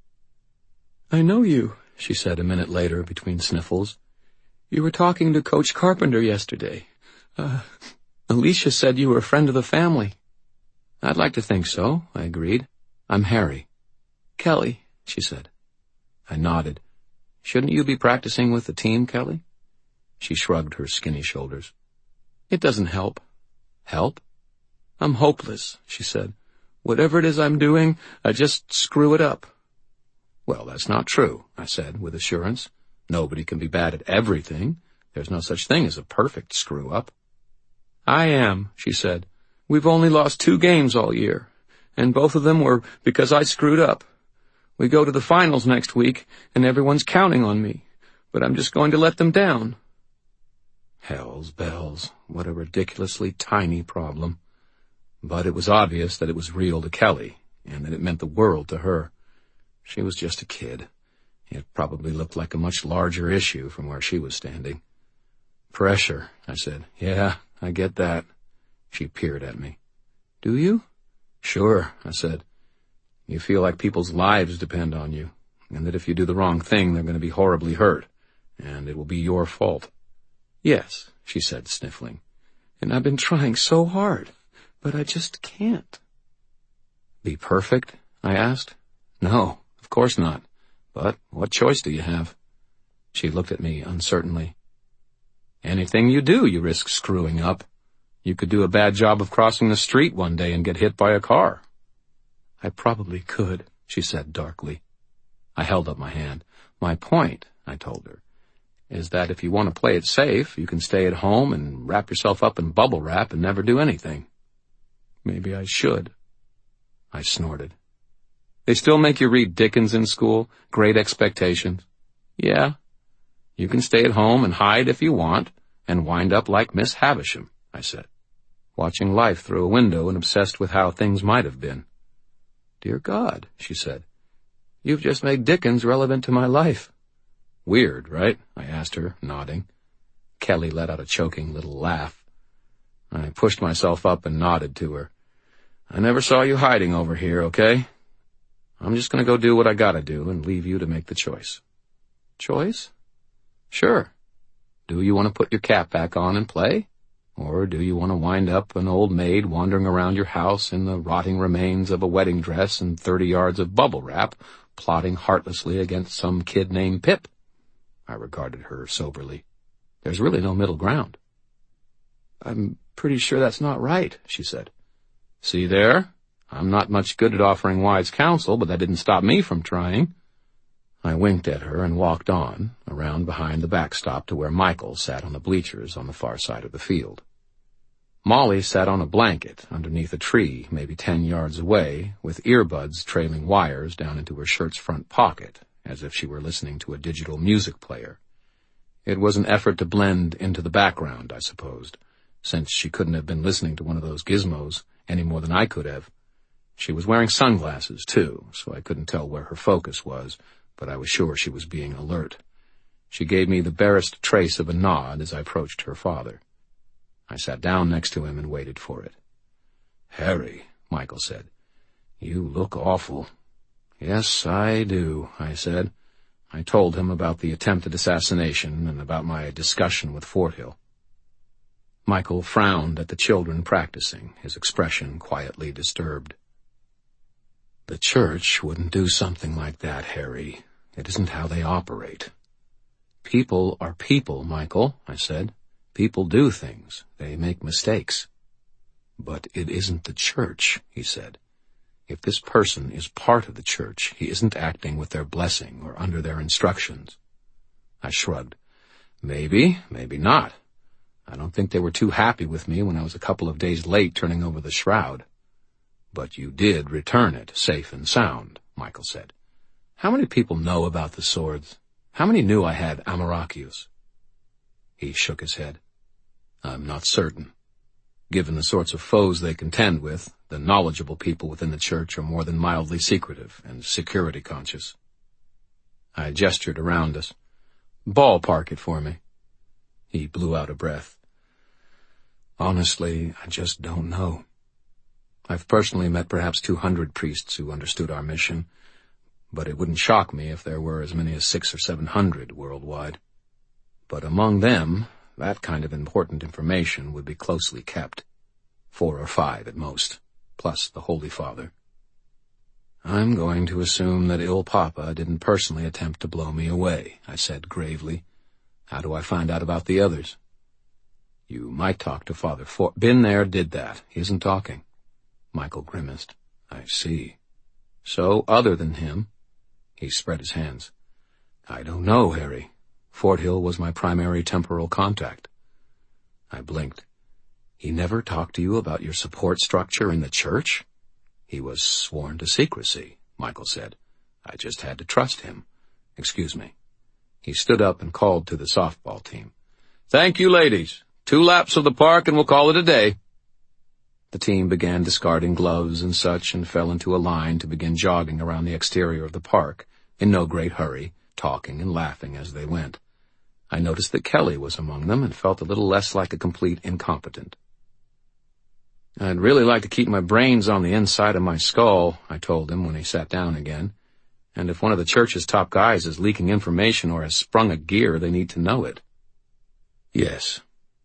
"I know you," she said a minute later between sniffles. "You were talking to Coach Carpenter yesterday. Alicia said you were a friend of the family." "I'd like to think so," I agreed. "I'm Harry." "Kelly," she said. I nodded. "Shouldn't you be practicing with the team, Kelly?" She shrugged her skinny shoulders. "It doesn't help." "Help?" "I'm hopeless," she said. "Whatever it is I'm doing, I just screw it up." "Well, that's not true," I said with assurance. "Nobody can be bad at everything. There's no such thing as a perfect screw-up." "I am," she said. "We've only lost 2 games all year, and both of them were because I screwed up. We go to the finals next week, and everyone's counting on me, but I'm just going to let them down." Hell's bells, what a ridiculously tiny problem. But it was obvious that it was real to Kelly, and that it meant the world to her. She was just a kid. It probably looked like a much larger issue from where she was standing. "Pressure," I said. "Yeah, I get that." She peered at me. "Do you?" "Sure," I said. "You feel like people's lives depend on you, and that if you do the wrong thing, they're going to be horribly hurt, and it will be your fault." "Yes," she said, sniffling. "And I've been trying so hard, but I just can't." "Be perfect?" I asked. "No, of course not. But what choice do you have?" She looked at me uncertainly. "Anything you do, you risk screwing up. You could do a bad job of crossing the street one day and get hit by a car." "I probably could," she said darkly. I held up my hand. "My point," I told her, "is that if you want to play it safe, you can stay at home and wrap yourself up in bubble wrap and never do anything." "Maybe I should." I snorted. "They still make you read Dickens in school? Great Expectations?" "Yeah." "You can stay at home and hide if you want, and wind up like Miss Havisham," I said, "watching life through a window and obsessed with how things might have been." "Dear God," she said, "you've just made Dickens relevant to my life." "Weird, right?" I asked her, nodding. Kelly let out a choking little laugh. I pushed myself up and nodded to her. "I never saw you hiding over here, okay? I'm just going to go do what I gotta do and leave you to make the choice." "Choice?" "Sure. Do you want to put your cap back on and play? Or do you want to wind up an old maid wandering around your house in the rotting remains of a wedding dress and 30 yards of bubble wrap, plotting heartlessly against some kid named Pip?" I regarded her soberly. There's really no middle ground. I'm pretty sure that's not right, she said. See there? I'm not much good at offering wise counsel, but that didn't stop me from trying. I winked at her and walked on, around behind the backstop to where Michael sat on the bleachers on the far side of the field. Molly sat on a blanket underneath a tree maybe 10 yards away, with earbuds trailing wires down into her shirt's front pocket, as if she were listening to a digital music player. It was an effort to blend into the background, I supposed, since she couldn't have been listening to one of those gizmos any more than I could have. She was wearing sunglasses, too, so I couldn't tell where her focus was, but I was sure she was being alert. She gave me the barest trace of a nod as I approached her father. I sat down next to him and waited for it. "Harry," Michael said, "you look awful." "Yes, I do," I said. I told him about the attempted assassination and about my discussion with Forthill. Michael frowned at the children practicing, his expression quietly disturbed. "The church wouldn't do something like that, Harry. It isn't how they operate." "People are people, Michael," I said. "People do things. They make mistakes." "But it isn't the church," he said. "If this person is part of the church, he isn't acting with their blessing or under their instructions." I shrugged. "Maybe, maybe not. I don't think they were too happy with me when I was a couple of days late turning over the shroud." "But you did return it, safe and sound," Michael said. "How many people know about the swords? How many knew I had Amarachius?" He shook his head. "I'm not certain. Given the sorts of foes they contend with, the knowledgeable people within the church are more than mildly secretive and security conscious." I gestured around us. "Ballpark it for me." He blew out a breath. "Honestly, I just don't know. I've personally met perhaps 200 priests who understood our mission, but it wouldn't shock me if there were as many as 600 or 700 worldwide. But among them, that kind of important information would be closely kept. 4 or 5 at most, plus the Holy Father. I'm going to assume that Il Papa didn't personally attempt to blow me away," I said gravely. "How do I find out about the others?" "You might talk to Father Been there, did that. He isn't talking." Michael grimaced. "I see. So, other than him?" He spread his hands. "I don't know, Harry. Forthill was my primary temporal contact." I blinked. "He never talked to you about your support structure in the church?" "He was sworn to secrecy," Michael said. "I just had to trust him. Excuse me." He stood up and called to the softball team. "Thank you, ladies. 2 laps of the park and we'll call it a day." The team began discarding gloves and such and fell into a line to begin jogging around the exterior of the park, in no great hurry, talking and laughing as they went. I noticed that Kelly was among them and felt a little less like a complete incompetent. "I'd really like to keep my brains on the inside of my skull," I told him when he sat down again. "And if one of the church's top guys is leaking information or has sprung a gear, they need to know it." "Yes."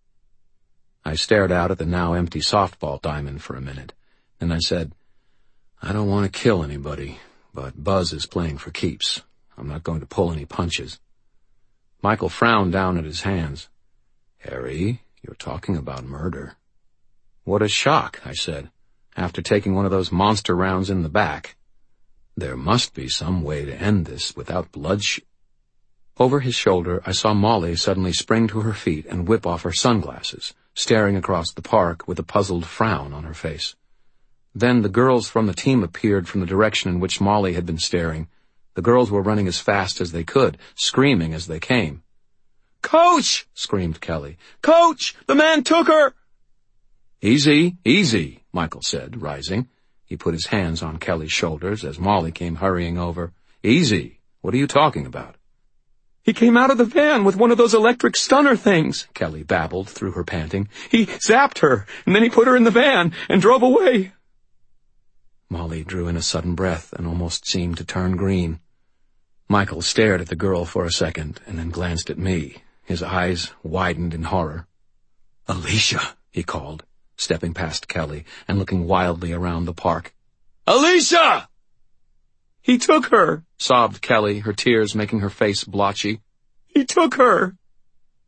I stared out at the now empty softball diamond for a minute. Then I said, "I don't want to kill anybody, but Buzz is playing for keeps. I'm not going to pull any punches." Michael frowned down at his hands. "Harry, you're talking about murder." "What a shock," I said, "after taking one of those monster rounds in the back. There must be some way to end this without bloodshed." Over his shoulder, I saw Molly suddenly spring to her feet and whip off her sunglasses, staring across the park with a puzzled frown on her face. Then the girls from the team appeared from the direction in which Molly had been staring. The girls were running as fast as they could, screaming as they came. "Coach!" screamed Kelly. "Coach! The man took her!" "Easy, easy," Michael said, rising. He put his hands on Kelly's shoulders as Molly came hurrying over. "Easy. What are you talking about?" "He came out of the van with one of those electric stunner things," Kelly babbled through her panting. "He zapped her, and then he put her in the van and drove away." Molly drew in a sudden breath and almost seemed to turn green. Michael stared at the girl for a second and then glanced at me. His eyes widened in horror. "Alicia," he called, stepping past Kelly and looking wildly around the park. "Alicia!" "He took her," sobbed Kelly, her tears making her face blotchy. "He took her."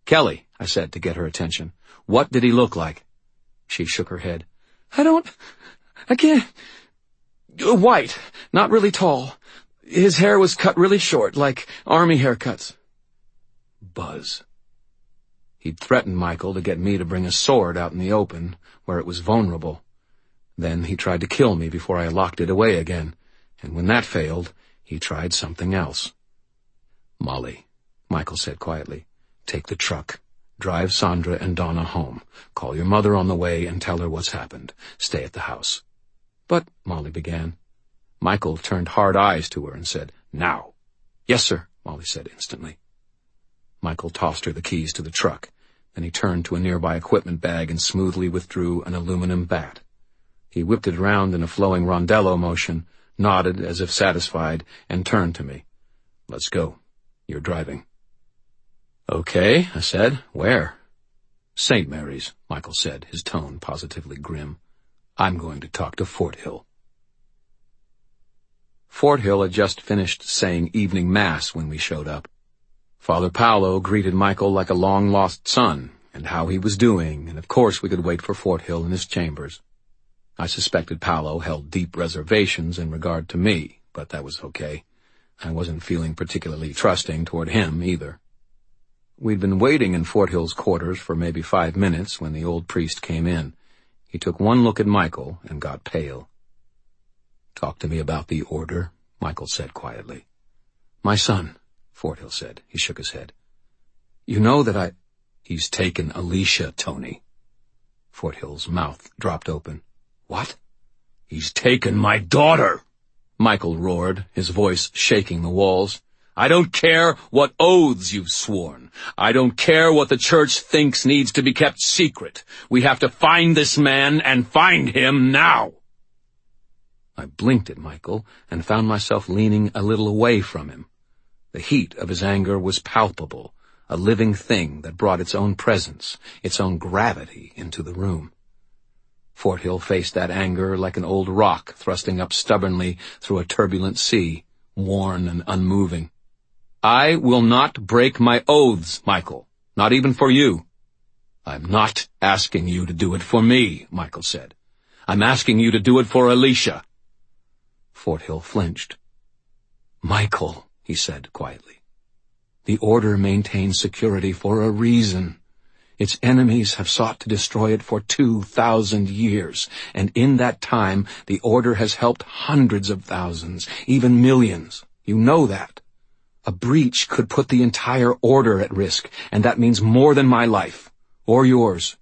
"Kelly," I said to get her attention, "what did he look like?" She shook her head. I can't. White, not really tall. His hair was cut really short, like army haircuts." Buzz. He'd threatened Michael to get me to bring a sword out in the open, where it was vulnerable. Then he tried to kill me before I locked it away again, and when that failed, he tried something else. "Molly," Michael said quietly, "take the truck. Drive Sandra and Donna home. Call your mother on the way and tell her what's happened. Stay at the house." "But," Molly began. Michael turned hard eyes to her and said, "Now." "Yes, sir," Molly said instantly. Michael tossed her the keys to the truck. Then he turned to a nearby equipment bag and smoothly withdrew an aluminum bat. He whipped it around in a flowing rondello motion, nodded as if satisfied, and turned to me. "Let's go. You're driving." "Okay," I said. "Where?" "St. Mary's," Michael said, his tone positively grim. "I'm going to talk to Fort Hill." Fort Hill had just finished saying evening mass when we showed up. Father Paolo greeted Michael like a long-lost son, and how he was doing, and of course we could wait for Fort Hill in his chambers. I suspected Paolo held deep reservations in regard to me, but that was okay. I wasn't feeling particularly trusting toward him either. We'd been waiting in Fort Hill's quarters for maybe 5 minutes when the old priest came in. He took one look at Michael and got pale. "Talk to me about the order," Michael said quietly. "My son," Fort Hill said. He shook his head. "You know that He's taken Alicia, Tony." Fort Hill's mouth dropped open. "What?" "He's taken my daughter," Michael roared, his voice shaking the walls. "I don't care what oaths you've sworn. I don't care what the church thinks needs to be kept secret. We have to find this man and find him now." I blinked at Michael and found myself leaning a little away from him. The heat of his anger was palpable, a living thing that brought its own presence, its own gravity into the room. Fort Hill faced that anger like an old rock thrusting up stubbornly through a turbulent sea, worn and unmoving. "I will not break my oaths, Michael, not even for you." "I'm not asking you to do it for me," Michael said. "I'm asking you to do it for Alicia." Fort Hill flinched. "Michael," he said quietly, "the Order maintains security for a reason. Its enemies have sought to destroy it for 2,000 years, and in that time the Order has helped hundreds of thousands, even millions. You know that. A breach could put the entire Order at risk, and that means more than my life, or yours."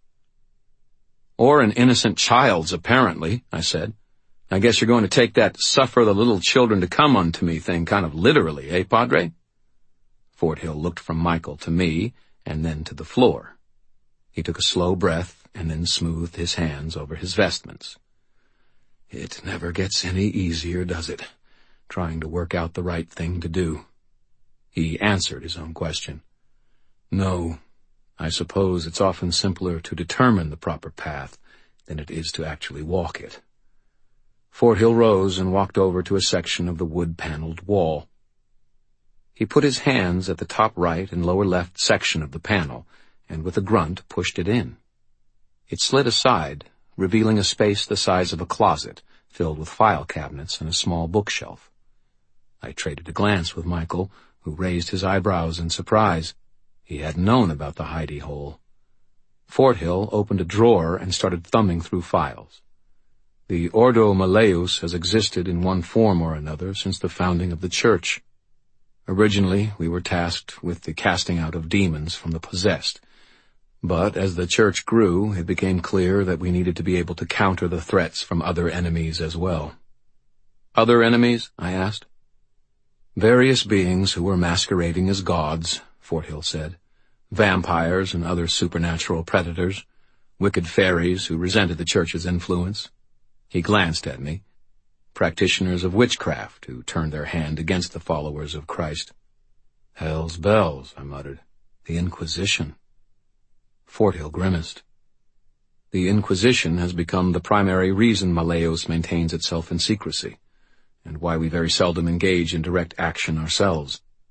"Or an innocent child's, apparently," I said. "I guess you're going to take that suffer the little children to come unto me thing kind of literally, eh, Padre?" Fort Hill looked from Michael to me, and then to the floor. He took a slow breath, and then smoothed his hands over his vestments. "It never gets any easier, does it, trying to work out the right thing to do?" He answered his own question. "No, I suppose it's often simpler to determine the proper path than it is to actually walk it." Fort Hill rose and walked over to a section of the wood-paneled wall. He put his hands at the top right and lower left section of the panel, and with a grunt pushed it in. It slid aside, revealing a space the size of a closet, filled with file cabinets and a small bookshelf. I traded a glance with Michael, who raised his eyebrows in surprise. He hadn't known about the hidey hole. Fort Hill opened a drawer and started thumbing through files. The Ordo Malleus has existed in one form or another since the founding of the Church. Originally, we were tasked with the casting out of demons from the possessed. But as the Church grew, it became clear that we needed to be able to counter the threats from other enemies as well. "Other enemies?" I asked. "Various beings who were masquerading as gods," Fort Hill said. "Vampires and other supernatural predators. Wicked fairies who resented the Church's influence." He glanced at me. "Practitioners of witchcraft who turned their hand against the followers of Christ." "Hell's bells," I muttered. "The Inquisition." Fort Hill grimaced. "The Inquisition has become the primary reason Malleus maintains itself in secrecy, and why we very seldom engage in direct action ourselves.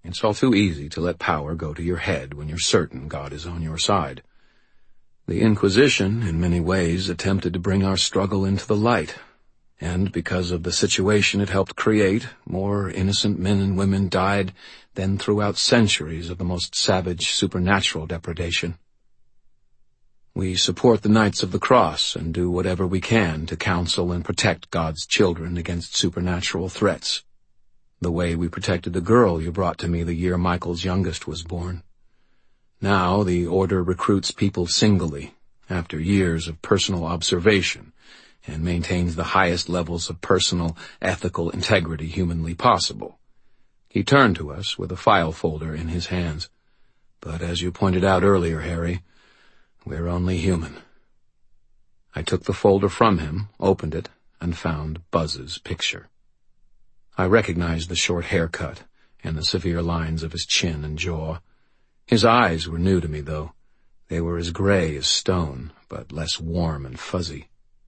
It's all too easy to let power go to your head when you're certain God is on your side. The Inquisition, in many ways, attempted to bring our struggle into the light, and because of the situation it helped create, more innocent men and women died than throughout centuries of the most savage supernatural depredation. We support the Knights of the Cross and do whatever we can to counsel and protect God's children against supernatural threats, the way we protected the girl you brought to me the year Michael's youngest was born. Now the Order recruits people singly, after years of personal observation, and maintains the highest levels of personal, ethical integrity humanly possible. He turned to us with a file folder in his hands. But as you pointed out earlier, Harry, we're only human. I took the folder from him, opened it, and found Buzz's picture. I recognized the short haircut and the severe lines of his chin and jaw. His eyes were new to me, though. They were as gray as stone, but less warm and fuzzy.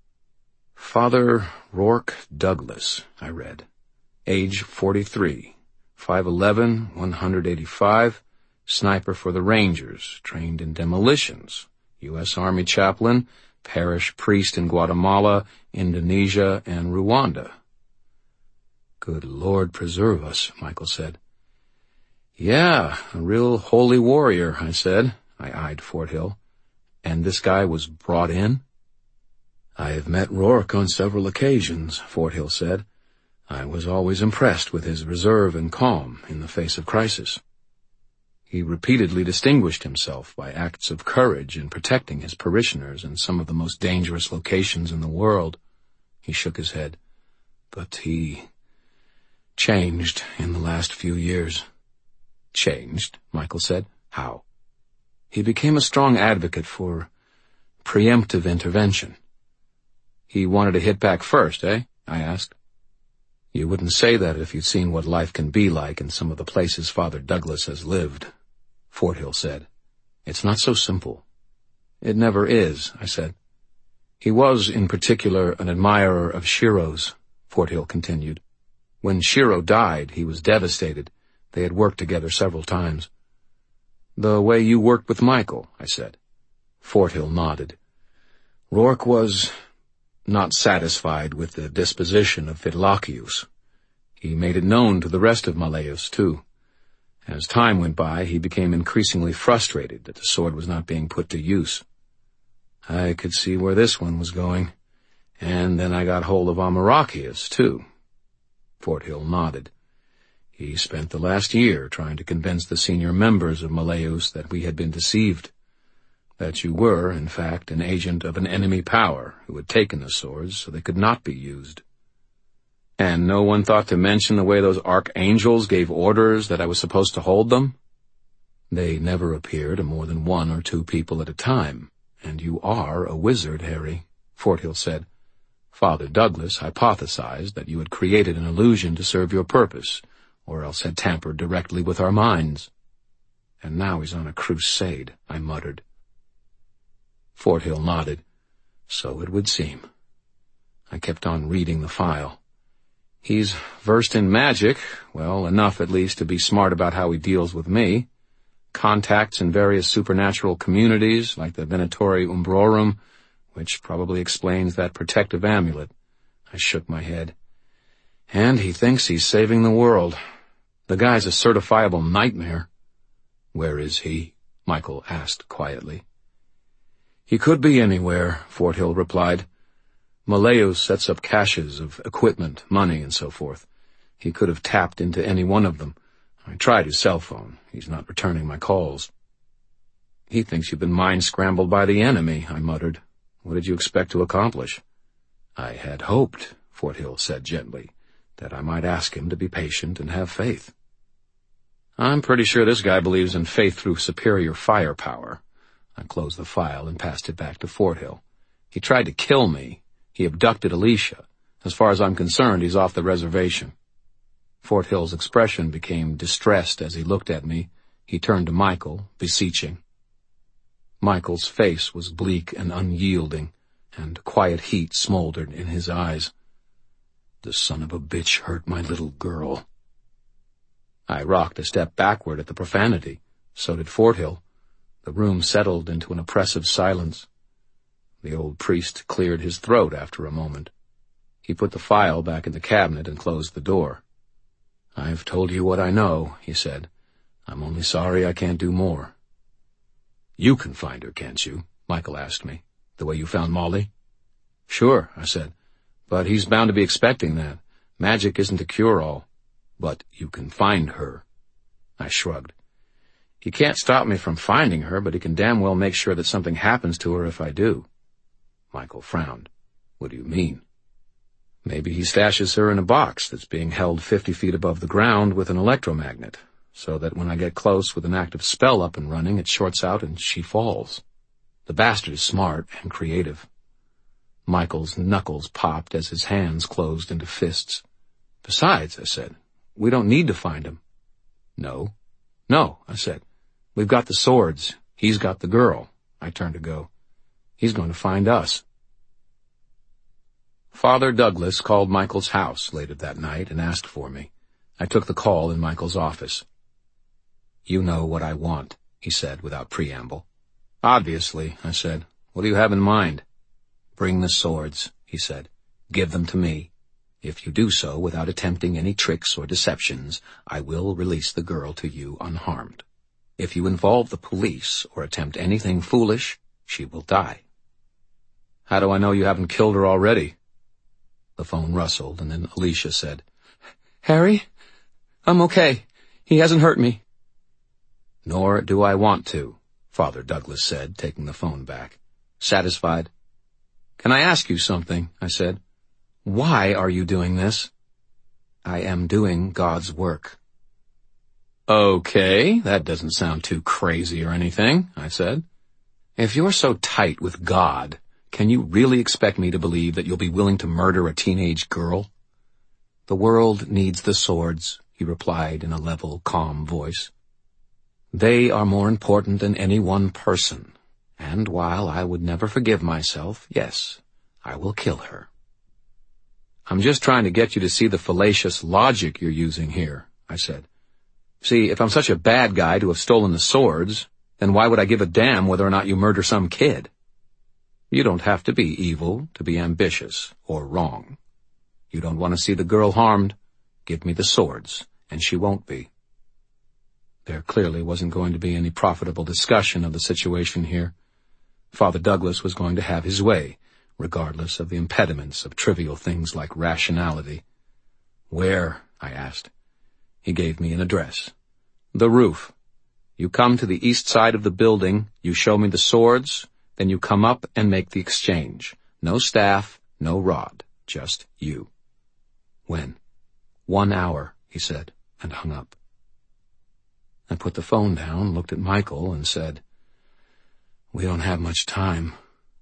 Father Rourke Douglas, I read. Age 43, 5'11", 185, sniper for the Rangers, trained in demolitions, U.S. Army chaplain, parish priest in Guatemala, Indonesia, and Rwanda. Good Lord preserve us, Michael said. Yeah, a real holy warrior, I said. I eyed Fort Hill. And this guy was brought in? I have met Rourke on several occasions, Fort Hill said. I was always impressed with his reserve and calm in the face of crisis. He repeatedly distinguished himself by acts of courage in protecting his parishioners in some of the most dangerous locations in the world. He shook his head. But he changed in the last few years. Changed, Michael said. How? He became a strong advocate for preemptive intervention. He wanted to hit back first, eh? I asked. You wouldn't say that if you'd seen what life can be like in some of the places Father Douglas has lived, Fort Hill said. It's not so simple. It never is, I said. He was, in particular, an admirer of Shiro's, Fort Hill continued. When Shiro died, he was devastated. They had worked together several times. The way you worked with Michael, I said. Fort Hill nodded. Rourke was not satisfied with the disposition of Fidlachius. He made it known to the rest of Malleus, too. As time went by, he became increasingly frustrated that the sword was not being put to use. I could see where this one was going, and then I got hold of Amarachius, too. Fort Hill nodded. He spent the last year trying to convince the senior members of Malleus that we had been deceived, that you were, in fact, an agent of an enemy power who had taken the swords so they could not be used. And no one thought to mention the way those archangels gave orders that I was supposed to hold them? They never appear to more than 1 or 2 people at a time, and you are a wizard, Harry, Fort Hill said. Father Douglas hypothesized that you had created an illusion to serve your purpose, or else had tampered directly with our minds. And now he's on a crusade, I muttered. Fort Hill nodded. So it would seem. I kept on reading the file. He's versed in magic, well, enough at least to be smart about how he deals with me. Contacts in various supernatural communities, like the Venatori Umbrorum, which probably explains that protective amulet. I shook my head. And he thinks he's saving the world. The guy's a certifiable nightmare. Where is he? Michael asked quietly. He could be anywhere, Fort Hill replied. Malleus sets up caches of equipment, money, and so forth. He could have tapped into any one of them. I tried his cell phone. He's not returning my calls. He thinks you've been mind-scrambled by the enemy, I muttered. What did you expect to accomplish? I had hoped, Fort Hill said gently, that I might ask him to be patient and have faith. I'm pretty sure this guy believes in faith through superior firepower. I closed the file and passed it back to Fort Hill. He tried to kill me. He abducted Alicia. As far as I'm concerned, he's off the reservation. Fort Hill's expression became distressed as he looked at me. He turned to Michael, beseeching. Michael's face was bleak and unyielding, and quiet heat smoldered in his eyes. The son of a bitch hurt my little girl. I rocked a step backward at the profanity. So did Forthill. The room settled into an oppressive silence. The old priest cleared his throat after a moment. He put the file back in the cabinet and closed the door. "I've told you what I know," he said. "I'm only sorry I can't do more." "You can find her, can't you?" Michael asked me. "The way you found Molly?" "Sure," I said. "But he's bound to be expecting that. Magic isn't a cure-all." "But you can find her." I shrugged. "He can't stop me from finding her, but he can damn well make sure that something happens to her if I do." Michael frowned. "What do you mean?" "Maybe he stashes her in a box that's being held 50 feet above the ground with an electromagnet, so that when I get close with an active spell up and running, it shorts out and she falls. The bastard is smart and creative." Michael's knuckles popped as his hands closed into fists. "Besides," I said, "we don't need to find him." "No." "No," I said. "We've got the swords. He's got the girl." I turned to go. "He's going to find us." Father Douglas called Michael's house later that night and asked for me. I took the call in Michael's office. "You know what I want," he said without preamble. "Obviously," I said. "What do you have in mind?" "Bring the swords," he said. "Give them to me. If you do so without attempting any tricks or deceptions, I will release the girl to you unharmed. If you involve the police or attempt anything foolish, she will die." "How do I know you haven't killed her already?" The phone rustled, and then Alicia said, "Harry, I'm okay. He hasn't hurt me." "Nor do I want to," Father Douglas said, taking the phone back. "Satisfied?" "Can I ask you something?" I said. "Why are you doing this?" "I am doing God's work." "Okay, that doesn't sound too crazy or anything," I said. "If you're so tight with God, can you really expect me to believe that you'll be willing to murder a teenage girl?" "The world needs the swords," he replied in a level, calm voice. "They are more important than any one person, and while I would never forgive myself, yes, I will kill her." "I'm just trying to get you to see the fallacious logic you're using here," I said. "See, if I'm such a bad guy to have stolen the swords, then why would I give a damn whether or not you murder some kid? You don't have to be evil to be ambitious or wrong. You don't want to see the girl harmed? Give me the swords, and she won't be." There clearly wasn't going to be any profitable discussion of the situation here. Father Douglas was going to have his way, regardless of the impediments of trivial things like rationality. "Where?" I asked. He gave me an address. "The roof. You come to the east side of the building, you show me the swords, then you come up and make the exchange. No staff, no rod, just you." "When?" "1 hour," he said, and hung up. I put the phone down, looked at Michael, and said, "We don't have much time."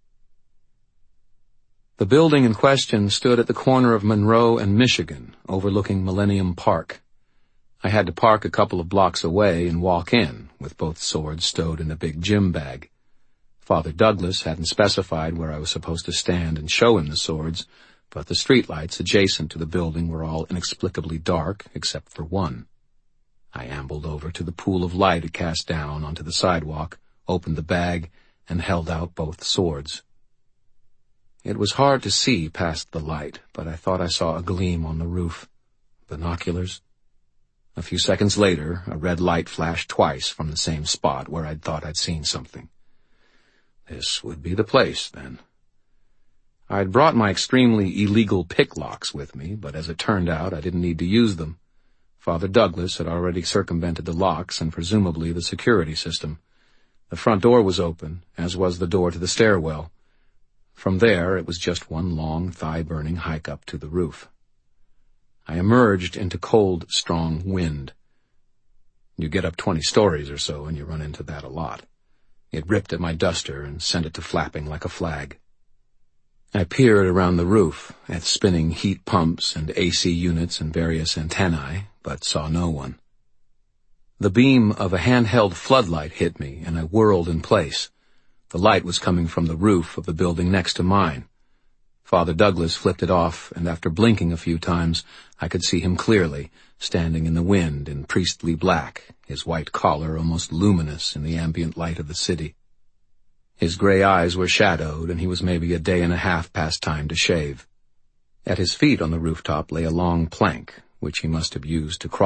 The building in question stood at the corner of Monroe and Michigan, overlooking Millennium Park. I had to park a couple of blocks away and walk in, with both swords stowed in a big gym bag. Father Douglas hadn't specified where I was supposed to stand and show him the swords, but the streetlights adjacent to the building were all inexplicably dark except for one. I ambled over to the pool of light it cast down onto the sidewalk, opened the bag, and held out both swords. It was hard to see past the light, but I thought I saw a gleam on the roof. Binoculars? A few seconds later, a red light flashed twice from the same spot where I'd thought I'd seen something. This would be the place, then. I'd brought my extremely illegal picklocks with me, but as it turned out, I didn't need to use them. Father Douglas had already circumvented the locks and presumably the security system. The front door was open, as was the door to the stairwell. From there, it was just one long, thigh-burning hike up to the roof. I emerged into cold, strong wind. You get up 20 stories or so, and you run into that a lot. It ripped at my duster and sent it to flapping like a flag. I peered around the roof at spinning heat pumps and AC units and various antennae, but saw no one. The beam of a handheld floodlight hit me, and I whirled in place. The light was coming from the roof of the building next to mine. Father Douglas flipped it off, and after blinking a few times, I could see him clearly, standing in the wind in priestly black, his white collar almost luminous in the ambient light of the city. His gray eyes were shadowed, and he was maybe a day and a half past time to shave. At his feet on the rooftop lay a long plank, which he must have used to cross